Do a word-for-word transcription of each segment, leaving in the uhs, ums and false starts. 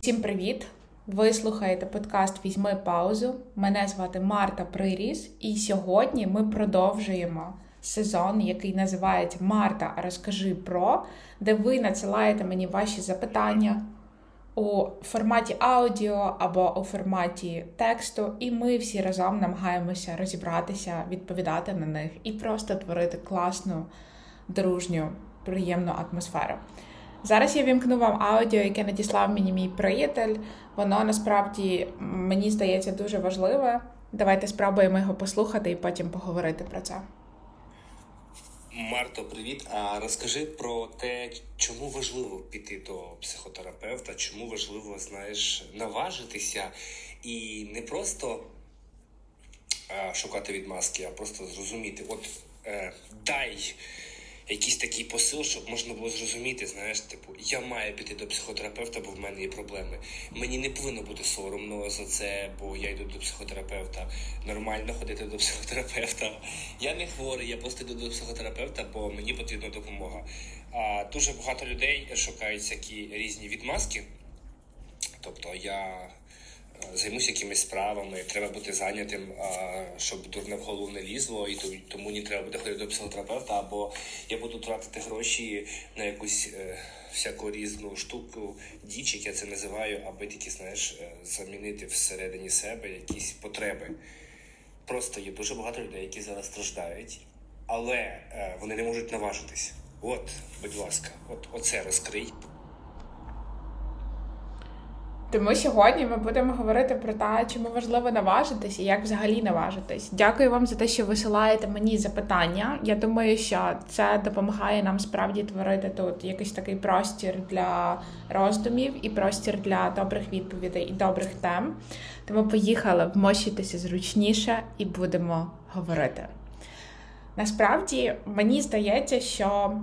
Всім привіт! Ви слухаєте подкаст «Візьми паузу». Мене звати Марта Приріс, і сьогодні ми продовжуємо сезон, який називається «Марта, розкажи про», де ви надсилаєте мені ваші запитання у форматі аудіо або у форматі тексту, і ми всі разом намагаємося розібратися, відповідати на них і просто творити класну, дружню, приємну атмосферу. Зараз я вімкну вам аудіо, яке надіслав мені мій приятель. Воно насправді, мені здається, дуже важливе. Давайте спробуємо його послухати і потім поговорити про це. Марто, привіт. А розкажи про те, чому важливо піти до психотерапевта, чому важливо, знаєш, наважитися і не просто а, шукати відмазки, а просто зрозуміти. От е, дай якийсь такий посил, щоб можна було зрозуміти, знаєш, типу, я маю піти до психотерапевта, бо в мене є проблеми. Мені не повинно бути соромно за це, бо я йду до психотерапевта. Нормально ходити до психотерапевта. Я не хворий, я просто йду до психотерапевта, бо мені потрібна допомога. А дуже багато людей шукають всякі різні відмазки. Тобто я займуся якимись справами, треба бути зайнятим, щоб дурне в голову не лізло, і тому не треба буде ходити до психотерапевта, або я буду тратити гроші на якусь е, всяку різну штуку, діч, як я це називаю, аби тільки, знаєш, замінити всередині себе якісь потреби. Просто є дуже багато людей, які зараз страждають, але е, вони не можуть наважитись. От, будь ласка, от оце розкрий. Тому сьогодні ми будемо говорити про те, чому важливо наважитись і як взагалі наважитись. Дякую вам за те, що висилаєте мені запитання. Я думаю, що це допомагає нам справді творити тут якийсь такий простір для роздумів і простір для добрих відповідей і добрих тем. Тому поїхали, вмощуйтеся зручніше і будемо говорити. Насправді, мені здається, що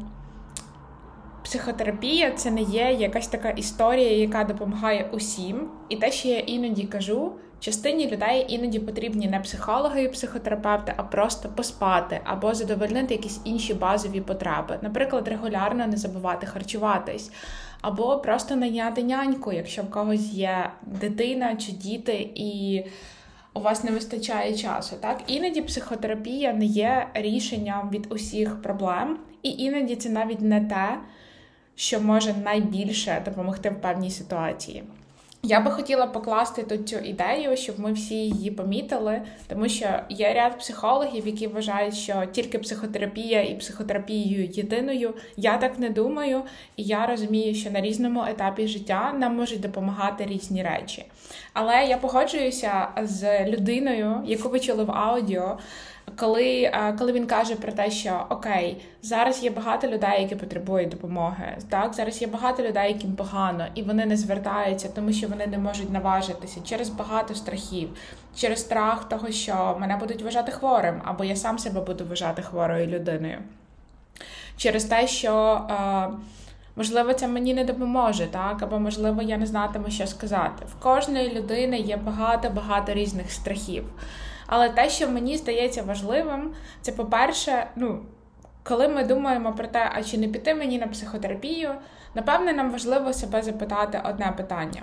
психотерапія – це не є якась така історія, яка допомагає усім. І те, що я іноді кажу, частині людей іноді потрібні не психологи і психотерапевти, а просто поспати або задовольнити якісь інші базові потреби. Наприклад, регулярно не забувати харчуватись. Або просто найняти няньку, якщо в когось є дитина чи діти, і у вас не вистачає часу. Так? Іноді психотерапія не є рішенням від усіх проблем. І іноді це навіть не те, що може найбільше допомогти в певній ситуації. Я би хотіла покласти тут цю ідею, щоб ми всі її помітили, тому що є ряд психологів, які вважають, що тільки психотерапія і психотерапією єдиною. Я так не думаю, і я розумію, що на різному етапі життя нам можуть допомагати різні речі. Але я погоджуюся з людиною, яку ви чули в аудіо, Коли, коли він каже про те, що окей, зараз є багато людей, які потребують допомоги, так? Зараз є багато людей, яким погано, і вони не звертаються, тому що вони не можуть наважитися через багато страхів, через страх того, що мене будуть вважати хворим, або я сам себе буду вважати хворою людиною. Через те, що можливо, це мені не допоможе, так? Або, можливо, я не знатиму, що сказати. В кожної людини є багато-багато різних страхів. Але те, що мені здається важливим, це, по-перше, ну, коли ми думаємо про те, а чи не піти мені на психотерапію, напевне, нам важливо себе запитати одне питання.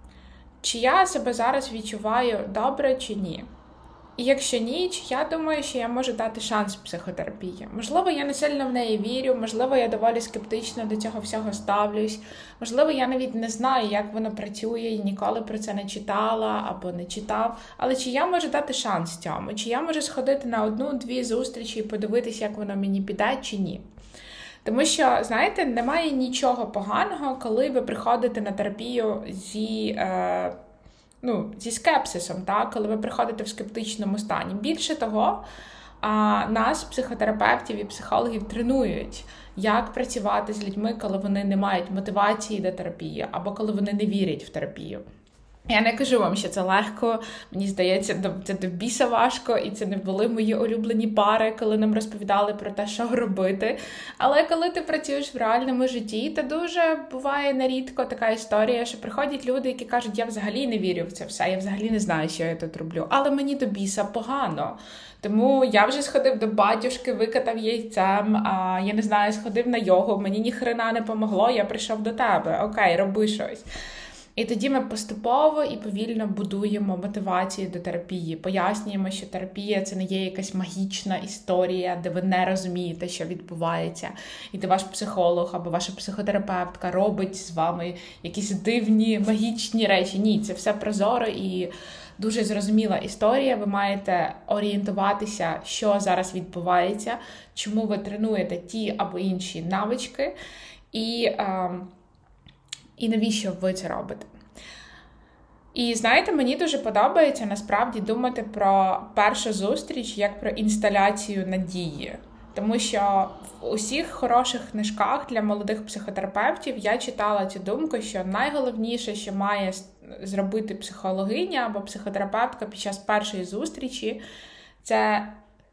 Чи я себе зараз відчуваю добре, чи ні? І якщо ні, чи я думаю, що я можу дати шанс психотерапії. Можливо, я не сильно в неї вірю, можливо, я доволі скептично до цього всього ставлюсь, можливо, я навіть не знаю, як воно працює, і ніколи про це не читала або не читав, але чи я можу дати шанс цьому? Чи я можу сходити на одну-дві зустрічі і подивитися, як воно мені піде, чи ні? Тому що, знаєте, немає нічого поганого, коли ви приходите на терапію зі... Е... Ну, зі скепсисом, так? Коли ви приходите в скептичному стані. Більше того, нас, психотерапевтів і психологів, тренують, як працювати з людьми, коли вони не мають мотивації до терапії, або коли вони не вірять в терапію. Я не кажу вам, що це легко, мені здається, це до біса важко, і це не були мої улюблені пари, коли нам розповідали про те, що робити. Але коли ти працюєш в реальному житті, то дуже буває нерідко така історія, що приходять люди, які кажуть, я взагалі не вірю в це все, я взагалі не знаю, що я тут роблю, але мені до біса погано. Тому я вже сходив до батюшки, викатав яйцем, а, я не знаю, сходив на йогу, мені ні хрена не помогло, я прийшов до тебе, окей, роби щось. І тоді ми поступово і повільно будуємо мотивацію до терапії, пояснюємо, що терапія – це не є якась магічна історія, де ви не розумієте, що відбувається, і де ваш психолог або ваша психотерапевтка робить з вами якісь дивні, магічні речі. Ні, це все прозоро і дуже зрозуміла історія. Ви маєте орієнтуватися, що зараз відбувається, чому ви тренуєте ті або інші навички, і... І навіщо ви це робите? І знаєте, мені дуже подобається насправді думати про першу зустріч як про інсталяцію надії. Тому що в усіх хороших книжках для молодих психотерапевтів я читала цю думку, що найголовніше, що має зробити психологиня або психотерапевтка під час першої зустрічі, це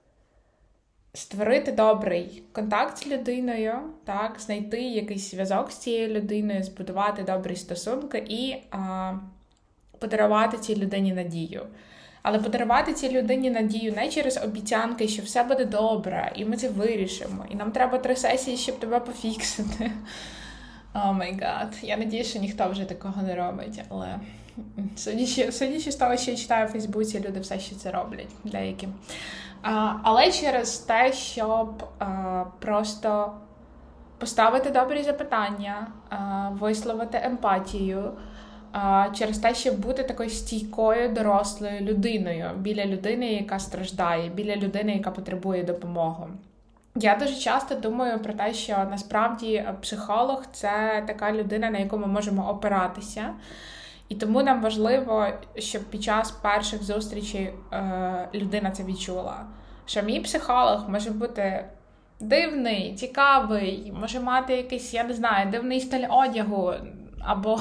створити добрий контакт з людиною, так, знайти якийсь зв'язок з цією людиною, збудувати добрі стосунки і а, подарувати цій людині надію. Але подарувати цій людині надію не через обіцянки, що все буде добре, і ми це вирішимо, і нам треба три сесії, щоб тебе пофіксити. О май гад, я надіюсь, що ніхто вже такого не робить, але судячи, судячи з того, що я читаю у Фейсбуці, люди все ще це роблять, деякі. А, але через те, щоб а, просто поставити добрі запитання, а, висловити емпатію, а, через те, щоб бути такою стійкою, дорослою людиною, біля людини, яка страждає, біля людини, яка потребує допомоги. Я дуже часто думаю про те, що насправді психолог – це така людина, на яку ми можемо опиратися. І тому нам важливо, щоб під час перших зустрічей е, людина це відчула. Що мій психолог може бути дивний, цікавий, може мати якийсь, я не знаю, дивний стиль одягу, або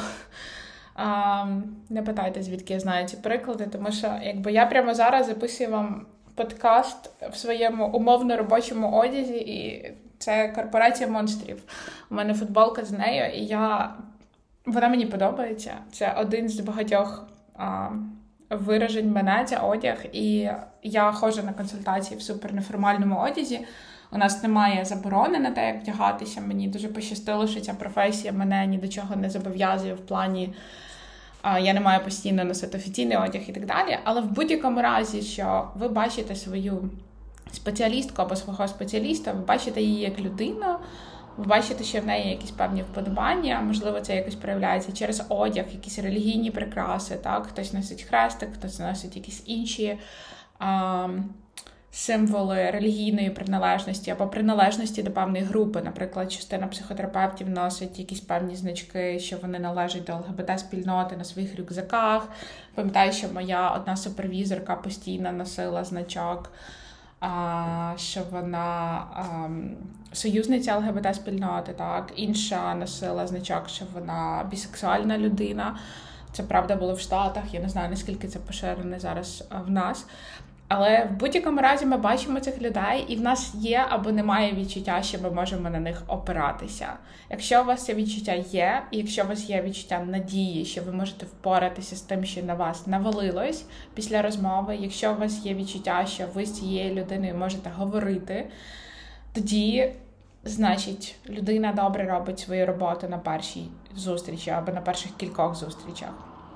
е, не питайте, звідки я знаю ці приклади, тому що якби я прямо зараз записую вам подкаст в своєму умовно робочому одязі, і це корпорація монстрів. У мене футболка з нею, і я... Вона мені подобається. Це один з багатьох а, виражень мене, це одяг. І я ходжу на консультації в супернеформальному одязі. У нас немає заборони на те, як вдягатися. Мені дуже пощастило, що ця професія мене ні до чого не зобов'язує в плані, а, я не маю постійно носити офіційний одяг і так далі. Але в будь-якому разі, що ви бачите свою спеціалістку або свого спеціаліста, ви бачите її як людину, ви бачите, що в неї є якісь певні вподобання, можливо, це якось проявляється через одяг, якісь релігійні прикраси, так? Хтось носить хрестик, хтось носить якісь інші а, символи релігійної приналежності або приналежності до певної групи. Наприклад, частина психотерапевтів носить якісь певні значки, що вони належать до ЛГБТ-спільноти на своїх рюкзаках. Пам'ятаю, що моя одна супервізорка постійно носила значок, А, що вона а, союзниця ЛГБТ-спільноти, так, інша носила значок, що вона бісексуальна людина. Це, правда, було в Штатах, я не знаю, наскільки це поширене зараз в нас. Але в будь-якому разі ми бачимо цих людей, і в нас є або немає відчуття, що ми можемо на них опиратися. Якщо у вас це відчуття є, і якщо у вас є відчуття надії, що ви можете впоратися з тим, що на вас навалилось після розмови, якщо у вас є відчуття, що ви з цією людиною можете говорити, тоді, значить, людина добре робить свою роботу на першій зустрічі або на перших кількох зустрічах.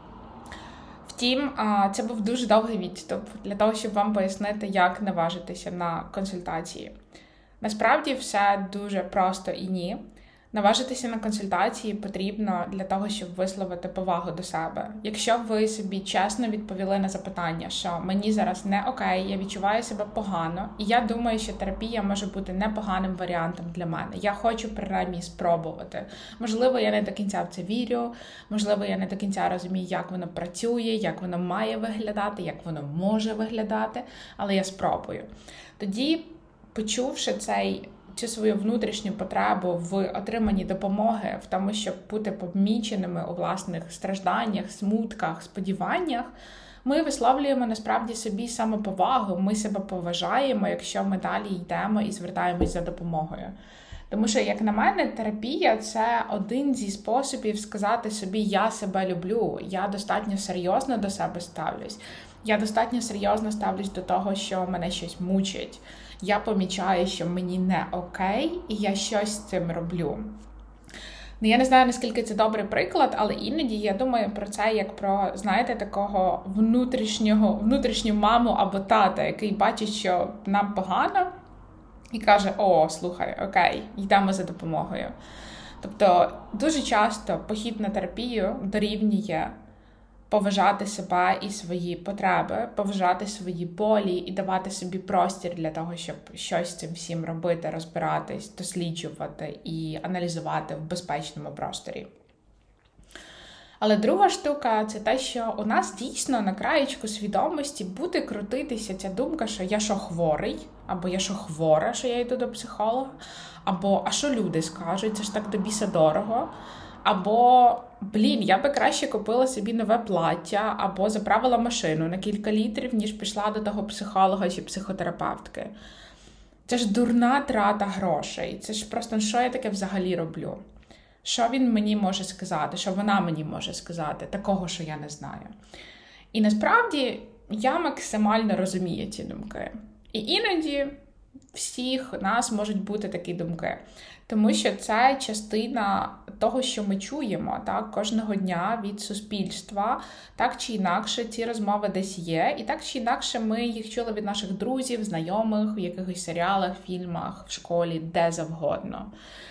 Втім, це був дуже довгий відступ для того, щоб вам пояснити, як наважитися на консультації. Насправді все дуже просто і ні. Наважитися на консультації потрібно для того, щоб висловити повагу до себе. Якщо ви собі чесно відповіли на запитання, що мені зараз не окей, я відчуваю себе погано, і я думаю, що терапія може бути непоганим варіантом для мене. Я хочу принаймні спробувати. Можливо, я не до кінця в це вірю, можливо, я не до кінця розумію, як воно працює, як воно має виглядати, як воно може виглядати, але я спробую. Тоді, почувши цей цю свою внутрішню потребу в отриманні допомоги, в тому, щоб бути поміченими у власних стражданнях, смутках, сподіваннях, ми висловлюємо насправді собі самоповагу, ми себе поважаємо, якщо ми далі йдемо і звертаємось за допомогою. Тому що, як на мене, терапія – це один зі способів сказати собі «я себе люблю», «я достатньо серйозно до себе ставлюсь», «я достатньо серйозно ставлюсь до того, що мене щось мучить», «я помічаю, що мені не окей, і я щось з цим роблю». Ну, я не знаю, наскільки це добрий приклад, але іноді я думаю про це як про, знаєте, такого внутрішнього, внутрішню маму або тата, який бачить, що нам погано, і каже: о, слухай, окей, йдемо за допомогою. Тобто дуже часто похід на терапію дорівнює поважати себе і свої потреби, поважати свої болі і давати собі простір для того, щоб щось з цим всім робити, розбиратись, досліджувати і аналізувати в безпечному просторі. Але друга штука – це те, що у нас дійсно на краєчку свідомості буде крутитися ця думка, що я що хворий, або я що хвора, що я йду до психолога, або а що люди скажуть, це ж так до біса дорого, або, блін, я би краще купила собі нове плаття, або заправила машину на кілька літрів, ніж пішла до того психолога чи психотерапевтки. Це ж дурна трата грошей, це ж просто, що я таке взагалі роблю? Що він мені може сказати, що вона мені може сказати, такого, що я не знаю. І насправді я максимально розумію ці думки. І іноді всіх нас можуть бути такі думки. Тому що це частина того, що ми чуємо, так, кожного дня від суспільства. Так чи інакше ці розмови десь є. І так чи інакше ми їх чули від наших друзів, знайомих, в якихось серіалах, фільмах, в школі, де завгодно.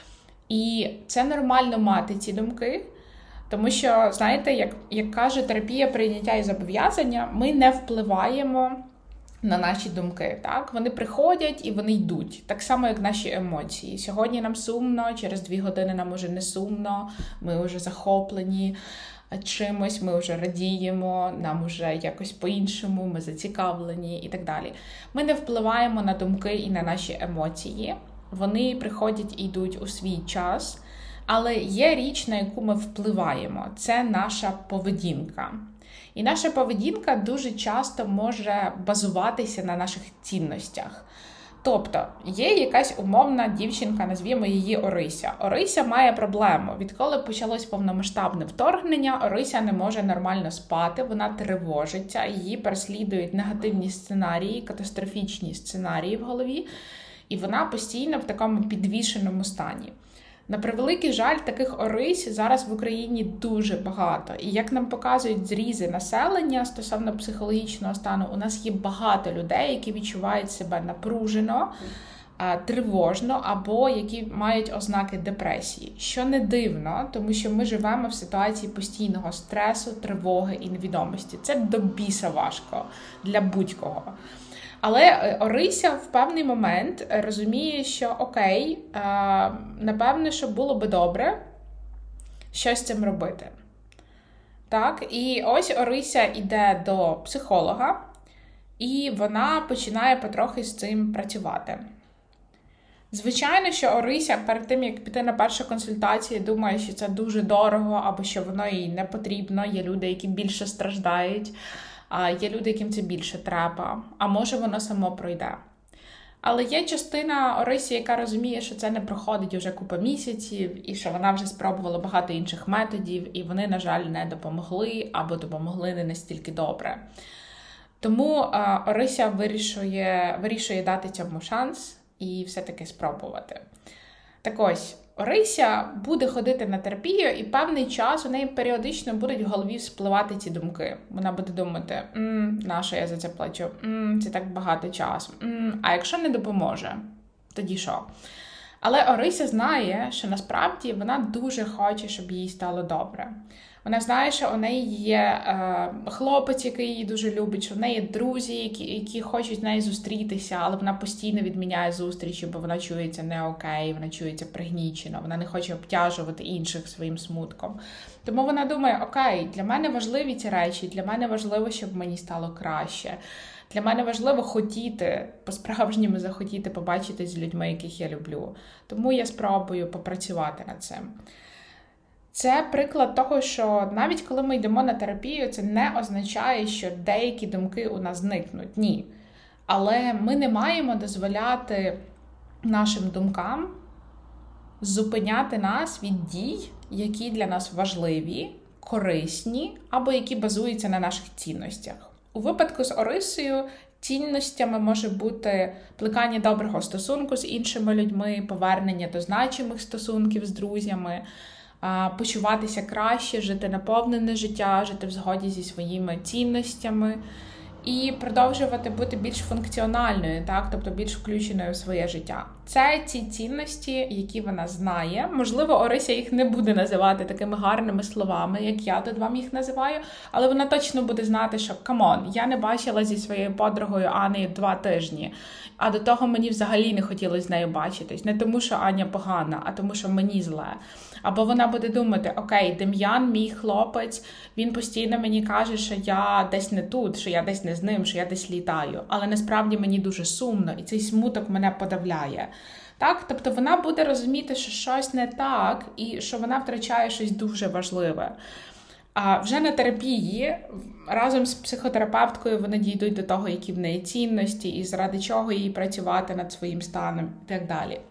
І це нормально мати ці думки, тому що, знаєте, як, як каже терапія прийняття і зобов'язання, ми не впливаємо на наші думки, так? Вони приходять і вони йдуть, так само, як наші емоції. Сьогодні нам сумно, через дві години нам уже не сумно, ми вже захоплені чимось, ми вже радіємо, нам вже якось по-іншому, ми зацікавлені і так далі. Ми не впливаємо на думки і на наші емоції. Вони приходять і йдуть у свій час, але є річ, на яку ми впливаємо. Це наша поведінка. І наша поведінка дуже часто може базуватися на наших цінностях. Тобто, є якась умовна дівчинка, назвімо її Орися. Орися має проблему. Відколи почалось повномасштабне вторгнення, Орися не може нормально спати, вона тривожиться, її переслідують негативні сценарії, катастрофічні сценарії в голові, і вона постійно в такому підвішеному стані. На превеликий жаль, таких Орись зараз в Україні дуже багато. І як нам показують зрізи населення стосовно психологічного стану, у нас є багато людей, які відчувають себе напружено, тривожно або які мають ознаки депресії. Що не дивно, тому що ми живемо в ситуації постійного стресу, тривоги і невідомості. Це до біса важко для будь-кого. Але Орися в певний момент розуміє, що окей, напевне, що було би добре щось з цим робити. Так, і ось Орися йде до психолога, і вона починає потрохи з цим працювати. Звичайно, що Орися перед тим, як піти на першу консультацію, думає, що це дуже дорого, або що воно їй не потрібно, є люди, які більше страждають, а є люди, яким це більше треба, а може воно само пройде. Але є частина Орисі, яка розуміє, що це не проходить уже купа місяців, і що вона вже спробувала багато інших методів, і вони, на жаль, не допомогли, або допомогли не настільки добре. Тому а, Орися вирішує, вирішує дати цьому шанс і все-таки спробувати. Так ось, Орися буде ходити на терапію, і певний час у неї періодично будуть в голові спливати ці думки. Вона буде думати: «М, на що я за це плачу? М, це так багато часу. М, а якщо не допоможе, тоді що?» Але Орися знає, що насправді вона дуже хоче, щоб їй стало добре. Вона знає, що у неї є е, хлопець, який її дуже любить, що в неї є друзі, які, які хочуть з нею зустрітися, але вона постійно відміняє зустрічі, бо вона чується не окей, вона чується пригнічено, вона не хоче обтяжувати інших своїм смутком. Тому вона думає: окей, для мене важливі ці речі, для мене важливо, щоб мені стало краще. Для мене важливо хотіти, по-справжньому захотіти побачитись з людьми, яких я люблю. Тому я спробую попрацювати над цим. Це приклад того, що навіть коли ми йдемо на терапію, це не означає, що деякі думки у нас зникнуть. Ні. Але ми не маємо дозволяти нашим думкам зупиняти нас від дій, які для нас важливі, корисні, або які базуються на наших цінностях. У випадку з Орисею цінностями може бути плекання доброго стосунку з іншими людьми, повернення до значимих стосунків з друзями, почуватися краще, жити наповнене життя, жити в згоді зі своїми цінностями і продовжувати бути більш функціональною, так, тобто більш включеною в своє життя. Це ці цінності, які вона знає. Можливо, Орися їх не буде називати такими гарними словами, як я тут вам їх називаю, але вона точно буде знати, що камон, я не бачила зі своєю подругою Анею два тижні, а до того мені взагалі не хотілося з нею бачитись. Не тому, що Аня погана, а тому, що мені зле. Або вона буде думати, окей, Дем'ян, мій хлопець, він постійно мені каже, що я десь не тут, що я десь не з ним, що я десь літаю. Але насправді мені дуже сумно, і цей смуток мене подавляє. Так? Тобто вона буде розуміти, що щось не так, і що вона втрачає щось дуже важливе. А вже на терапії, разом з психотерапевткою, вони дійдуть до того, які в неї цінності, і заради чого їй працювати над своїм станом, і так далі.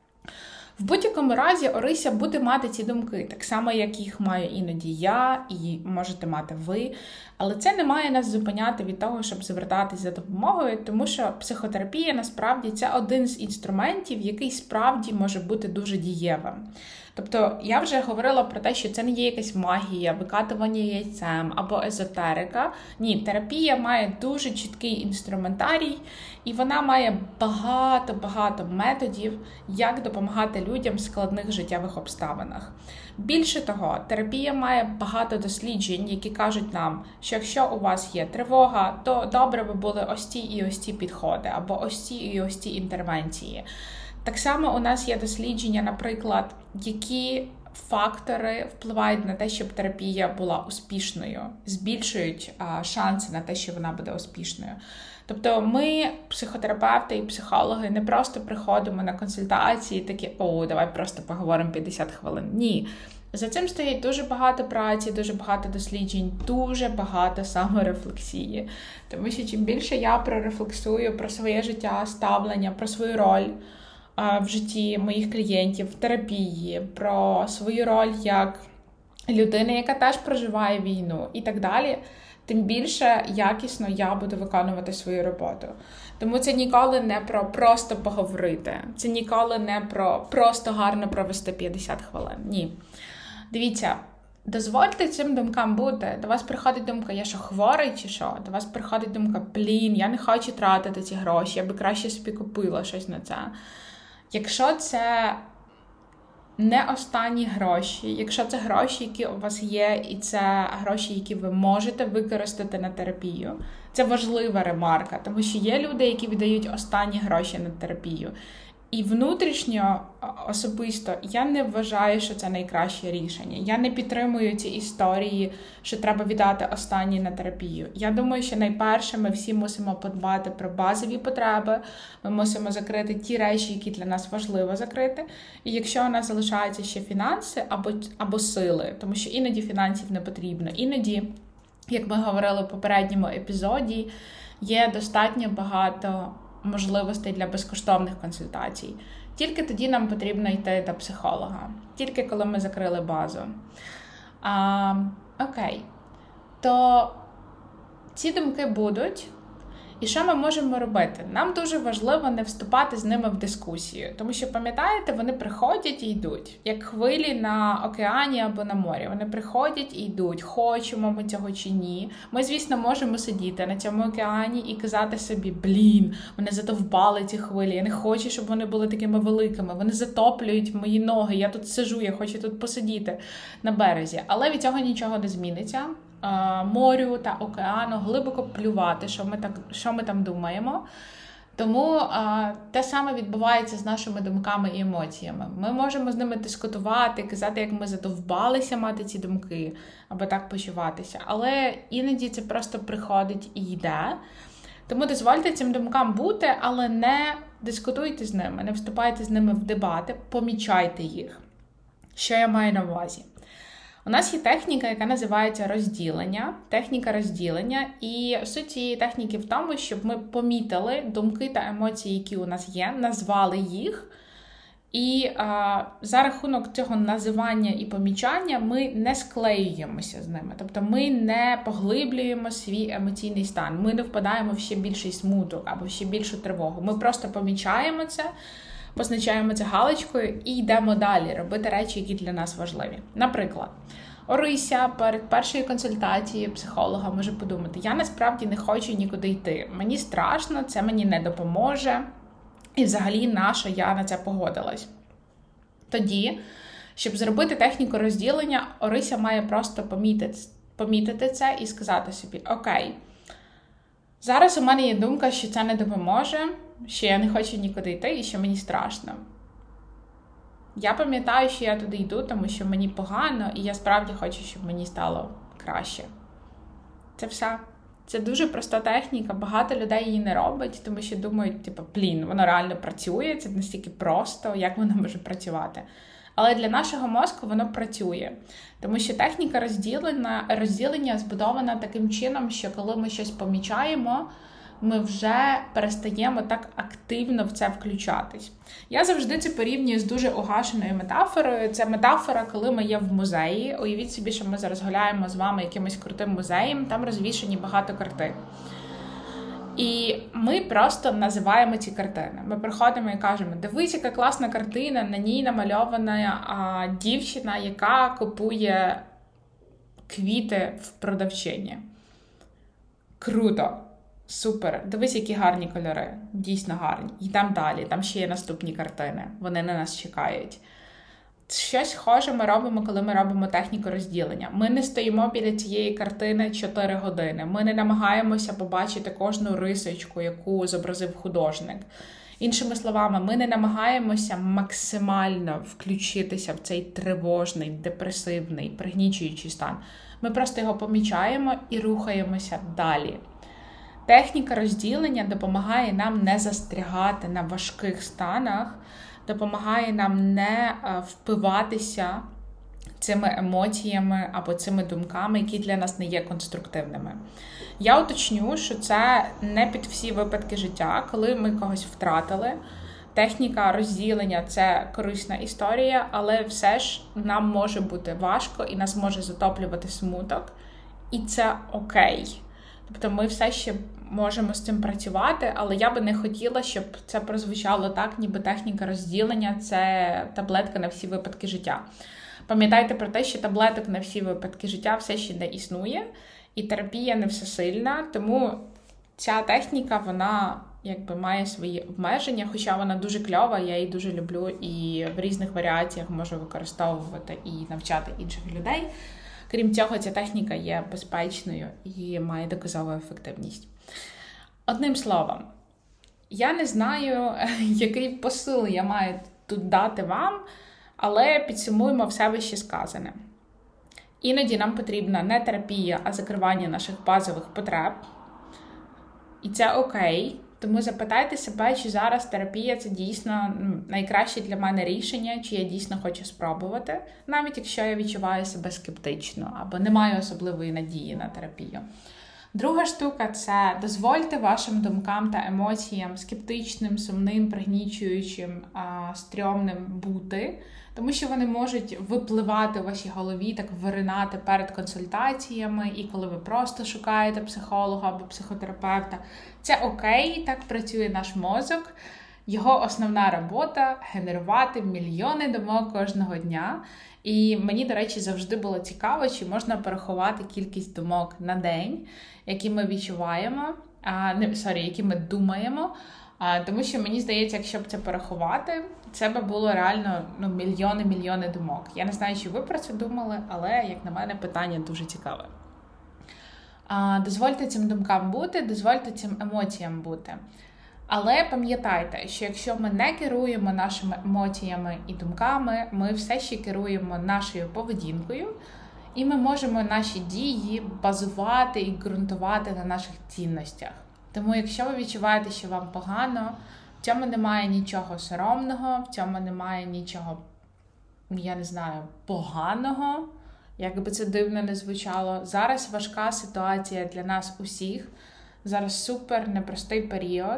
В будь-якому разі Орися буде мати ці думки, так само, як їх маю іноді я, і можете мати ви. Але це не має нас зупиняти від того, щоб звертатись за допомогою, тому що психотерапія, насправді, це один з інструментів, який справді може бути дуже дієвим. Тобто, я вже говорила про те, що це не є якась магія, викатування яйцем або езотерика. Ні, терапія має дуже чіткий інструментарій, і вона має багато-багато методів, як допомагати людям в складних життєвих обставинах. Більше того, терапія має багато досліджень, які кажуть нам, що якщо у вас є тривога, то добре би були ось ці і ось ці підходи, або ось ці і ось ці інтервенції. Так само у нас є дослідження, наприклад, які фактори впливають на те, щоб терапія була успішною, збільшують а, шанси на те, що вона буде успішною. Тобто ми, психотерапевти і психологи, не просто приходимо на консультації і такі, о, давай просто поговоримо п'ятдесят хвилин. Ні. За цим стоїть дуже багато праці, дуже багато досліджень, дуже багато саморефлексії. Тому що чим більше я прорефлексую про своє життя, ставлення, про свою роль в житті моїх клієнтів, в терапії, про свою роль як людини, яка теж проживає війну і так далі, тим більше якісно я буду виконувати свою роботу. Тому це ніколи не про просто поговорити, це ніколи не про просто гарно провести п'ятдесят хвилин. Ні. Дивіться, дозвольте цим думкам бути. До вас приходить думка, я що, хворий чи що? До вас приходить думка, блін, я не хочу тратити ці гроші, я би краще собі купила щось на це. Якщо це не останні гроші, якщо це гроші, які у вас є, і це гроші, які ви можете використати на терапію, це важлива ремарка, тому що є люди, які віддають останні гроші на терапію. І внутрішньо, особисто, я не вважаю, що це найкраще рішення. Я не підтримую ці історії, що треба віддати останні на терапію. Я думаю, що найперше ми всі мусимо подбати про базові потреби, ми мусимо закрити ті речі, які для нас важливо закрити. І якщо у нас залишаються ще фінанси або, або сили, тому що іноді фінансів не потрібно, іноді, як ми говорили в попередньому епізоді, є достатньо багато можливостей для безкоштовних консультацій. Тільки тоді нам потрібно йти до психолога. Тільки коли ми закрили базу. А, окей. То ці думки будуть. І що ми можемо робити? Нам дуже важливо не вступати з ними в дискусію. Тому що, пам'ятаєте, вони приходять і йдуть. Як хвилі на океані або на морі. Вони приходять і йдуть. Хочемо ми цього чи ні. Ми, звісно, можемо сидіти на цьому океані і казати собі, блін, мене задовбали ці хвилі. Я не хочу, щоб вони були такими великими. Вони затоплюють мої ноги. Я тут сижу, я хочу тут посидіти на березі. Але від цього нічого не зміниться. Морю та океану глибоко плювати, що ми, так, що ми там думаємо. Тому а, те саме відбувається з нашими думками і емоціями. Ми можемо з ними дискутувати, казати, як ми задовбалися мати ці думки, або так почуватися. Але іноді це просто приходить і йде. Тому дозвольте цим думкам бути, але не дискутуйте з ними, не вступайте з ними в дебати, помічайте їх. Що я маю на увазі? У нас є техніка, яка називається розділення, техніка розділення, і суть цієї техніки в тому, щоб ми помітили думки та емоції, які у нас є, назвали їх, і а, за рахунок цього називання і помічання ми не склеюємося з ними, тобто ми не поглиблюємо свій емоційний стан, ми не впадаємо в ще більший смуток або в ще більшу тривогу, ми просто помічаємо це, позначаємо це галочкою і йдемо далі, робити речі, які для нас важливі. Наприклад, Орися перед першою консультацією психолога може подумати: я насправді не хочу нікуди йти, мені страшно, це мені не допоможе, і взагалі нащо я на це погодилась. Тоді, щоб зробити техніку розділення, Орися має просто помітити, помітити це і сказати собі: окей, зараз у мене є думка, що це не допоможе, що я не хочу нікуди йти і що мені страшно. Я пам'ятаю, що я туди йду, тому що мені погано, і я справді хочу, щоб мені стало краще. Це все. Це дуже проста техніка, багато людей її не робить, тому що думають, типу, блін, воно реально працює, це настільки просто, як воно може працювати. Але для нашого мозку воно працює, тому що техніка розділення, розділення збудована таким чином, що коли ми щось помічаємо, ми вже перестаємо так активно в це включатись. Я завжди це порівнюю з дуже угашеною метафорою. Це метафора, коли ми є в музеї. Уявіть собі, що ми зараз гуляємо з вами якимось крутим музеєм, там розвішані багато картин. І ми просто називаємо ці картини. Ми приходимо і кажемо: дивись, яка класна картина, на ній намальована а, дівчина, яка купує квіти в продавчині. Круто! Супер, дивись, які гарні кольори, дійсно гарні. Йдемо далі, там ще є наступні картини, вони на нас чекають. Щось схоже ми робимо, коли ми робимо техніку розділення. Ми не стоїмо біля цієї картини чотири години, ми не намагаємося побачити кожну рисочку, яку зобразив художник. Іншими словами, ми не намагаємося максимально включитися в цей тривожний, депресивний, пригнічуючий стан. Ми просто його помічаємо і рухаємося далі. Техніка розділення допомагає нам не застрягати на важких станах, допомагає нам не впиватися цими емоціями або цими думками, які для нас не є конструктивними. Я уточню, що це не під всі випадки життя, коли ми когось втратили. Техніка розділення – це корисна історія, але все ж нам може бути важко і нас може затоплювати смуток, і це окей. Тобто ми все ще можемо з цим працювати, але я би не хотіла, щоб це прозвучало так, ніби техніка розділення – це таблетка на всі випадки життя. Пам'ятайте про те, що таблеток на всі випадки життя все ще не існує, і терапія не всесильна, тому ця техніка, вона якби має свої обмеження, хоча вона дуже кльова, я її дуже люблю і в різних варіаціях можу використовувати і навчати інших людей. Крім цього, ця техніка є безпечною і має доказову ефективність. Одним словом, я не знаю, який посил я маю тут дати вам, але підсумуємо все вище сказане. Іноді нам потрібна не терапія, а закривання наших базових потреб. І це окей. Тому запитайте себе, чи зараз терапія – це дійсно найкраще для мене рішення, чи я дійсно хочу спробувати, навіть якщо я відчуваю себе скептично або не маю особливої надії на терапію. Друга штука – це дозвольте вашим думкам та емоціям скептичним, сумним, пригнічуючим, стрьомним бути, тому що вони можуть випливати у вашій голові, так виринати перед консультаціями, і коли ви просто шукаєте психолога або психотерапевта. Це окей, так працює наш мозок. Його основна робота – генерувати мільйони думок кожного дня. І мені, до речі, завжди було цікаво, чи можна порахувати кількість думок на день, які ми відчуваємо, а, не, сорі, які ми думаємо. А, тому що мені здається, якщо б це порахувати, це б було реально ну, мільйони-мільйони думок. Я не знаю, чи ви про це думали, але, як на мене, питання дуже цікаве. А, дозвольте цим думкам бути, дозвольте цим емоціям бути. Але пам'ятайте, що якщо ми не керуємо нашими емоціями і думками, ми все ще керуємо нашою поведінкою, і ми можемо наші дії базувати і ґрунтувати на наших цінностях. Тому якщо ви відчуваєте, що вам погано, в цьому немає нічого соромного, в цьому немає нічого, я не знаю, поганого, як би це дивно не звучало. Зараз важка ситуація для нас усіх, зараз супер непростий період.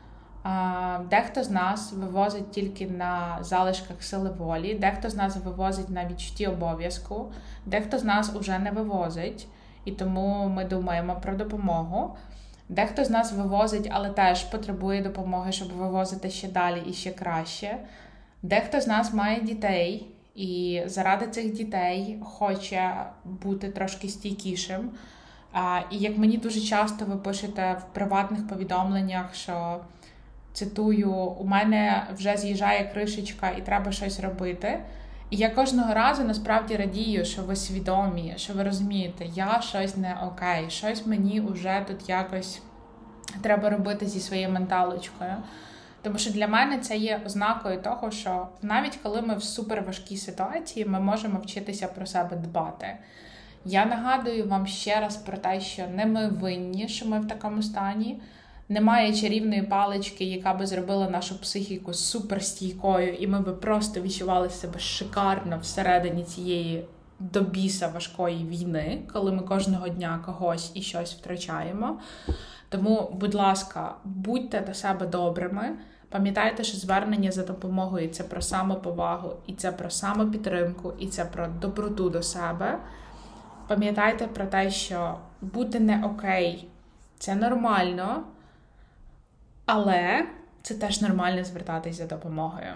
Дехто з нас вивозить тільки на залишках сили волі, дехто з нас вивозить на відчутті обов'язку, дехто з нас уже не вивозить, і тому ми думаємо про допомогу. Дехто з нас вивозить, але теж потребує допомоги, щоб вивозити ще далі і ще краще. Дехто з нас має дітей, і заради цих дітей хоче бути трошки стійкішим. І як мені дуже часто ви пишете в приватних повідомленнях, що, цитую, у мене вже з'їжджає кришечка і треба щось робити. І я кожного разу насправді радію, що ви свідомі, що ви розумієте, я щось не окей, щось мені вже тут якось треба робити зі своєю менталочкою. Тому що для мене це є ознакою того, що навіть коли ми в суперважкій ситуації, ми можемо вчитися про себе дбати. Я нагадую вам ще раз про те, що не ми винні, що ми в такому стані. Немає чарівної палички, яка би зробила нашу психіку суперстійкою, і ми би просто відчували себе шикарно всередині цієї до біса важкої війни, коли ми кожного дня когось і щось втрачаємо. Тому, будь ласка, будьте до себе добрими. Пам'ятайте, що звернення за допомогою – це про самоповагу, і це про самопідтримку, і це про доброту до себе. Пам'ятайте про те, що бути не окей – це нормально, але це теж нормально звертатись за допомогою.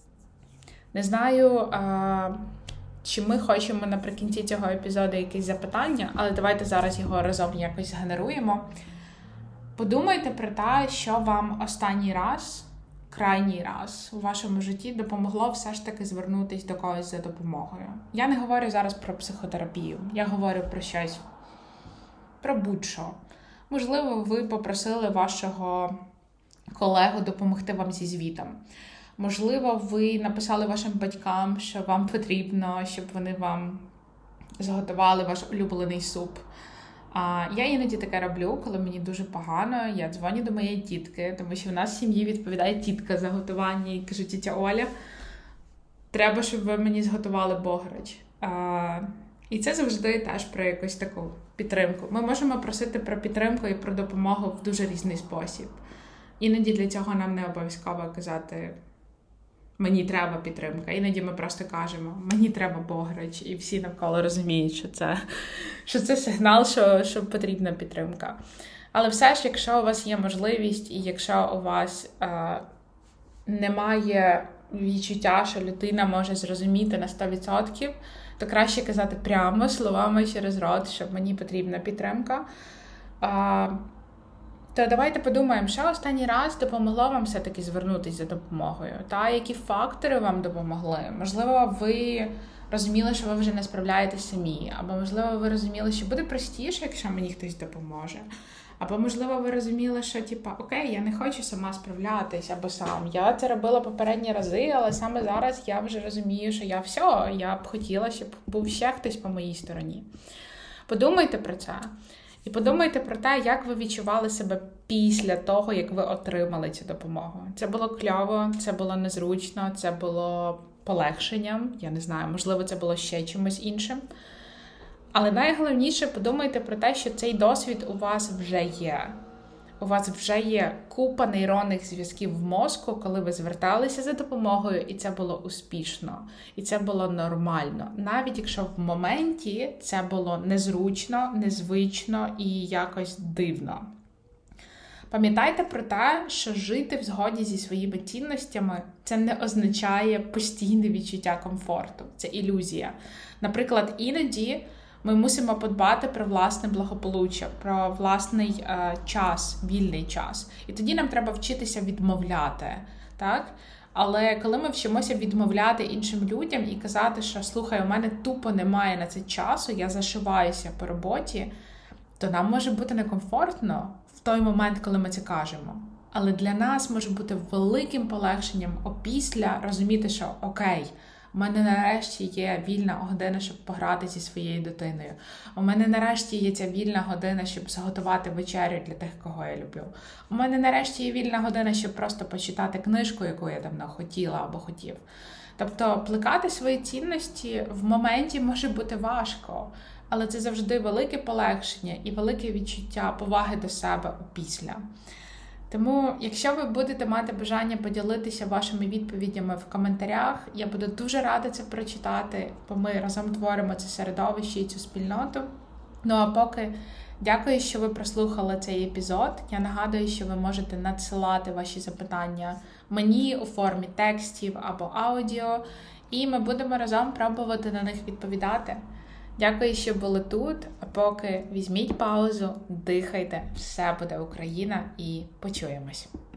Не знаю, чи ми хочемо наприкінці цього епізоду якесь запитання, але давайте зараз його разом якось згенеруємо. Подумайте про те, що вам останній раз, крайній раз у вашому житті допомогло все ж таки звернутися до когось за допомогою. Я не говорю зараз про психотерапію, я говорю про щось, про будь-що. Можливо, ви попросили вашого колегу допомогти вам зі звітом. Можливо, ви написали вашим батькам, що вам потрібно, щоб вони вам зготували ваш улюблений суп. А, я іноді таке роблю, коли мені дуже погано, я дзвоню до моєї тітки, тому що в нас в сім'ї відповідає тітка за готування, і кажу: тітя Оля, треба, щоб ви мені зготували бограч. А, і це завжди теж про якусь таку підтримку. Ми можемо просити про підтримку і про допомогу в дуже різний спосіб. Іноді для цього нам не обов'язково казати «мені треба підтримка». Іноді ми просто кажемо «мені треба бограч», і всі навколо розуміють, що це, що це сигнал, що, що потрібна підтримка. Але все ж, якщо у вас є можливість, і якщо у вас е, немає відчуття, що людина може зрозуміти на сто відсотків, то краще казати прямо, словами через рот, що мені потрібна підтримка. Е, То давайте подумаємо, що останній раз допомогло вам все-таки звернутися за допомогою. Та які фактори вам допомогли? Можливо, ви розуміли, що ви вже не справляєтесь самі. Або, можливо, ви розуміли, що буде простіше, якщо мені хтось допоможе. Або, можливо, ви розуміли, що, типа, окей, я не хочу сама справлятись, або сам. Я це робила попередні рази, але саме зараз я вже розумію, що я все, я б хотіла, щоб був ще хтось по моїй стороні. Подумайте про це. І подумайте про те, як ви відчували себе після того, як ви отримали цю допомогу. Це було кльово, це було незручно, це було полегшенням, я не знаю, можливо, це було ще чимось іншим. Але найголовніше, подумайте про те, що цей досвід у вас вже є. У вас вже є купа нейронних зв'язків в мозку, коли ви зверталися за допомогою, і це було успішно. І це було нормально. Навіть якщо в моменті це було незручно, незвично і якось дивно. Пам'ятайте про те, що жити в згоді зі своїми цінностями – це не означає постійне відчуття комфорту. Це ілюзія. Наприклад, іноді ми мусимо подбати про власне благополуччя, про власний е, час, вільний час. І тоді нам треба вчитися відмовляти, так? Але коли ми вчимося відмовляти іншим людям і казати, що «слухай, у мене тупо немає на це часу, я зашиваюся по роботі», то нам може бути некомфортно в той момент, коли ми це кажемо. Але для нас може бути великим полегшенням опісля розуміти, що «окей, у мене нарешті є вільна година, щоб пограти зі своєю дитиною. У мене нарешті є ця вільна година, щоб зготувати вечерю для тих, кого я люблю. У мене нарешті є вільна година, щоб просто почитати книжку, яку я давно хотіла або хотів». Тобто плекати свої цінності в моменті може бути важко, але це завжди велике полегшення і велике відчуття поваги до себе опісля. Тому, якщо ви будете мати бажання поділитися вашими відповідями в коментарях, я буду дуже рада це прочитати, бо ми разом творимо це середовище і цю спільноту. Ну а поки Дякую, що ви прослухали цей епізод. Я нагадую, що ви можете надсилати ваші запитання мені у формі текстів або аудіо, і ми будемо разом пробувати на них відповідати. Дякую, що були тут, а поки візьміть паузу, дихайте, все буде Україна і почуємось.